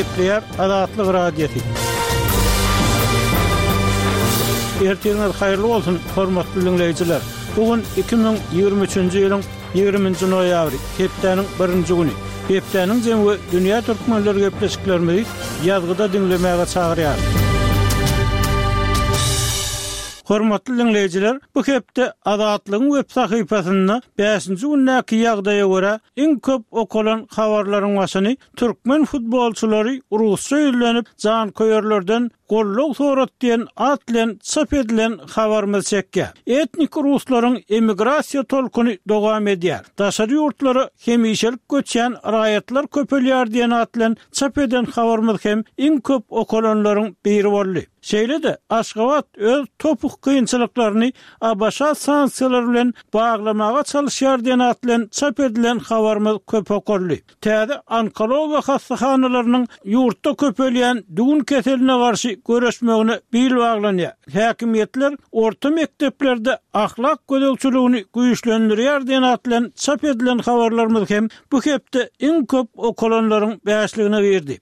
Gepleýär Azatlyk radiosi. Erteňiz haýyrly bolsun, hormatly dinleýijiler. Bugün 2023-nji ýylyň 20-nji noýabry, hepdeniň 1-nji güni. Hepdeniň jemgy dünýä türkmenleri gepleşiklerimizi ýazgyda dinlemäge çagyrýar. Hormatly dinleýijiler, bu hepde Azatlygyň web sahypasynda 5-nji günnäki ýagdaýa görä iň köp okulan habarlaryň başyny türkmen futbolçulary rusça ýerlenip jan köýerlerden golluk sorat diýen at bilen çap edilen habarymyz çekkä. Etnik ruslaryň emigrasiýa tolkuny dowam edýär. Daşary ýurtlara hemişelik göçen raýatlar köpelýär diýen at bilen çap eden habarymyz hem iň köp okulanlaryň biri boldy. Şeýle-de Aşgabat öz topuk kynçylyklaryny abaşa sanksiýalar bilen baglamaga çalyşýar diýen at bilen çap edilen habarymyz köp okurly. Täze onkologiýa hastahanalarynyň ýurtda köpelýän düğün keseline garşy göreşmegine bil baglanýar. Häkimetler orta mekteplerde ahlak gödekçiligini güýçlendirýär diýen at bilen çap edilen habarlarymyz hem bu hepde iň köp okulanlaryň bäşligine berdi.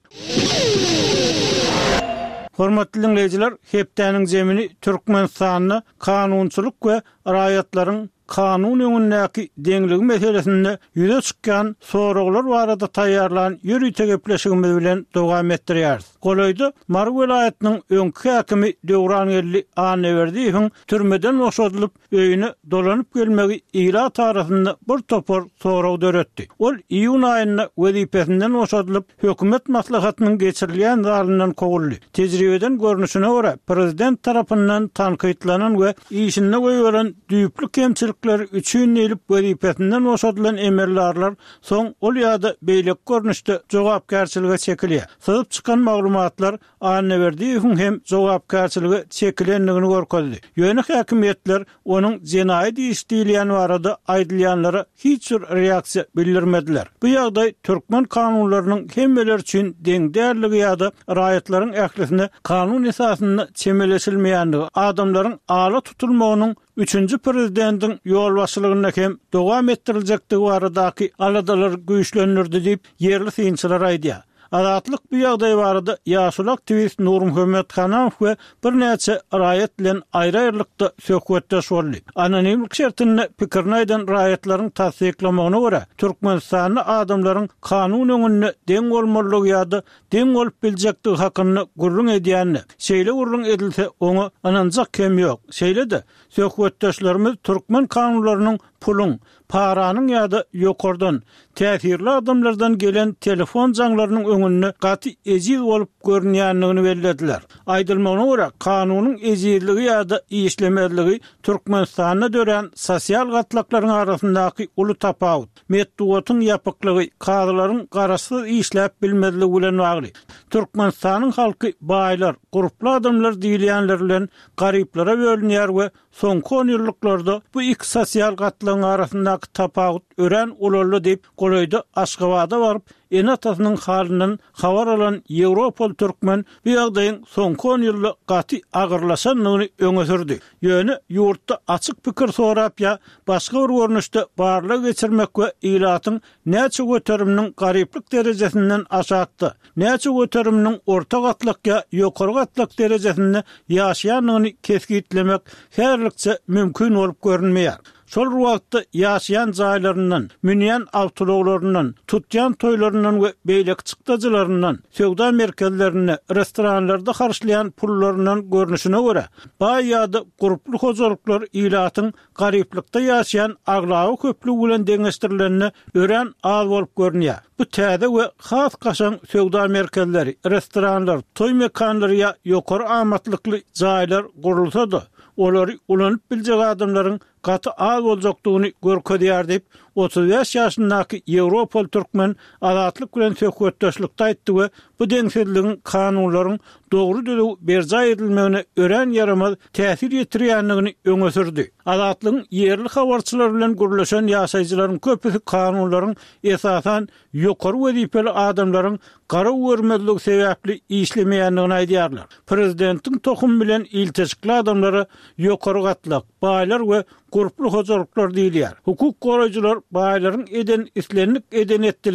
Hormatly dinleýijiler, hepdeniň jemini Türkmenistanyny kanunçylyk we raýatlaryň kanun öňündäki deňligi meselesinde ýüze çykkan soraglar barada taýýarlan ýürüýte gepleşigimiz bilen dowam etdirýär. Golaýda Marw welaýatynyň öňki häkimi Döwran Elli Anewerdiýewiň türmeden boşadylyp öýüne dolanyp gelmegi ila tarapynda bir topar sorag döretdi. Ol iýun aýynda wezipesinden boşadylyp hökümet maslahatynyň geçirilýän zalynyň kowuldy. Tejribeden görnüşine görä prezident tarapyndan tanqytlanan we işinde goýulan düýpli kemçilik üçün elip wezipesinden boşadylan emirlerler soň ol ýa-da beýlek görnüşde jogapkärçiligi çekilýär. Syzyp çykan maglumatlar Anewerdiýewiň hem jogapkärçiligi çekilenligini görkezdi. Ýöne häkimetler onuň jenaýat işdilýän barada aýdylýanlara hiç bir reaksiýa bildirmediler. Bu ýagdaý türkmen kanunlarynyň hemmeler üçin deň därligi ýa-da raýatlaryň ählisine kanun esasynda çemeleşilmeýändigi, adamlaryň ala tutulmagynyň 3-nji prezidentiň ýol başçylygyna hem dowam ettiriljekdigi baradaky aladalar güýçlendirdi diýip ýerli synçylar aýdýar. Azatlyk bu ýagdaý barada ýaşul aktivist Nur Muhammed Hanaw we bir näçe raýat bilen aýry-aýrylykda söhbetdeş boldy. Anonimlik şertinde pikirini aýdan raýatlaryň tasdiklamagyna görä, Türkmenistanyň adamlaryň kanun öňünde deň bolmalygy ýa-da deň bolup biljekdigi hakyny gurrun edýänini, şeýle gurrun edilse oňa ananjak kem ýok. Şeýle-de söhbetdeşlerimiz türkmen kanunlarynyň pulun, paranyň ýa-da ýokardan täsirli adamlardan gelen telefon jaňlarynyň öňünde gaty ejiz bolup görünýändigini bellediler. Aýdylmagyna görä, kanunyň ejizligi ýa-da işlemezligi Türkmenistanyna dören sosial gatlaklaryň arasyndaky uly tapawut, medeniýetiň ýapyklygy, kadylaryň garaşsyz işläp bilmezligi bilen bagly. Türkmenistanyň halky baýlar, guruply adamlar diýilýänler bilen garyplara bölünýär we soňky 10 ýyllarda bu iki sosial gatlaryň arasyndaky tapawut ören ulanly diýip golaýda Aşgabada baryp enatasynyň halynyň habar alan Ýewropal türkmen bu ýagdaýyň soňky 10 ýylda gaty agyrlaşanyny öňe sürdi. Ýöne ýurtda açyk pikir sorap ýa başga bir görnüşde barlyk geçirmek we ilatyň näçe göteriminiň garyplyk derejesinden aşatdy, näçe göteriminiň orta gatlyk ýa ýokary gatlyk derejesinde ýaşaýanyny keskitlemek herlikçe mümkin bolup görünmeýär. Şol wagtda ýaşaýan jaýlaryndan, münýän awtologlaryndan, tutýan toýlaryndan we beýlek çykdajalaryndan, söwda merkezlerine, restoranlarda harçlayan pullaryndan görnüşine görä, baýada guruply hojalyklar ilatyň garyplykda ýaşaýan aglawy köplük bilen deňeşdirilenine ören az bolup görünýär. Bu täze we has gaşan söwda merkezleri, restoranlar, toy mekanlary ýa ýokary amatlykly jaýlar gurulsa-da, olary ulanyp biljek adamlaryň gaty az boljakdygyny görkezýär diýip 35 ýaşyndaky Ýewropal türkmen azatlyk bilen söhbetdeşlikde aýtdy we bu deňsizligiň kanunlaryň dogry düzü berja edilmegine ören yaramaz täsir ýetirýändigini öňe sürdi. Azatlygyň ýerli habarçylar bilen gürleşen ýaşaýjylaryň köpüsi kanunlaryň esasan ýokary wezipeli adamlaryň gara görmezligi sebäpli işlemeýändigini aýdýarlar. Prezidentiň tohum bilen ilteşikli adamlara ýokary gatlyk, baýlar we guruply hojalyklar diýilýär. Hukuk goraýjylar baýlaryň eden islenlik eden etdiler